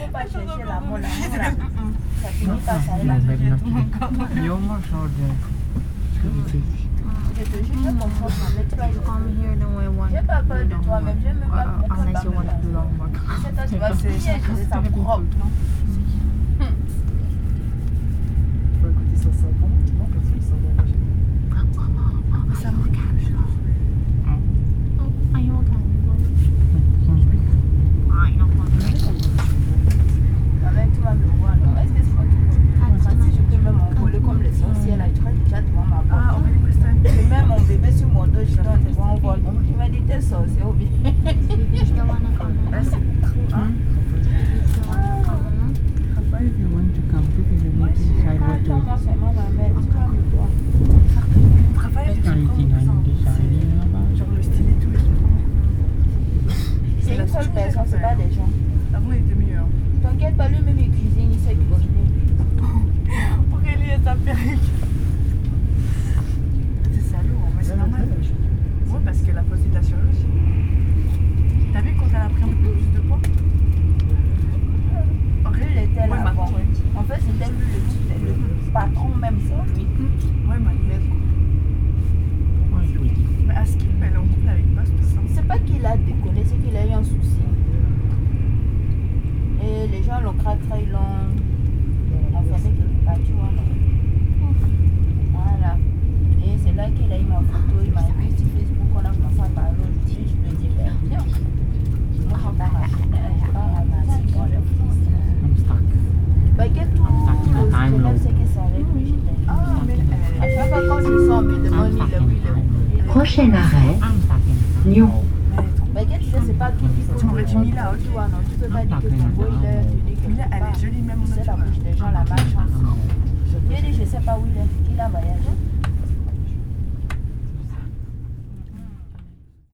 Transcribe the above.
pas chercher l'amour là. Ça finit par s'arrêter là. Je te jure, je comprends pas, mais toi, j'ai pas peur de toi-même, je ne veux pas me Unless you want to do long work. c'est toi, tu vas finir, c'est ta propre. Bah écoutez, ça sent bon. Non, perso, il sent bon. Ça me calme. Are you okay? Avec toi, me voir, non? Est-ce que c'est pas tout? Si je peux me m'envoler comme les sorcières là, tu vas déjà devant ma porte. Ah, on va l'écouter. Je mets mon bébé sur mon dos, je donne devant un vol. Tu m'as dit t'es sorcière ou bien? You still want to come home? Là, c'est trop. Hein? If you want to come, this is a meeting side what to Raphaël, That's the only thing I'm deciding about. genre le style et tout. C'est une seule personne, c'est pas des gens. Avant, il était meilleur. T'inquiète pas, lui-même il cuisine, il sait cuisiner. Aurélie et ta perruque. C'est salaud, mais c'est normal. Ouais, parce qu'elle a posé de la chirurgie. T'as vu quand elle a pris un peu plus de poids? Lui, il était là Ouais, avant. maintenant, ouais. En fait, c'était lui le patron même, c'est lui. Ouais, ma mais à ce qu'il est en couple avec Boss, tout ça. C'est pas qu'il a déconné, c'est qu'il a eu un souci. Et les gens l'ont craqué, ils l'ont enfermé quelque part, tu vois. Voilà. Et c'est là qu'il a eu ma photo, il m'a vu sur Facebook, on a commencé à parler aujourd'hui. Je lui ai dit, ben, viens. Moi, je pars à I'm stuck. Baguette, tout le problème, c'est que ça avec lui, j'étais. Ah, mais À chaque fois quand je sors, on me demande, il est où, il est où. Prochain arrêt, I'm stuck in Lyon. Baguette, tu sais, c'est pas tout qui faut. Tu m'aurais dit Mila, ok. Tu vois, non, tu peux pas dire que ton beau, il est unique. Mila, elle est jolie même en C'est la nature. bouche des gens là-bas, chance.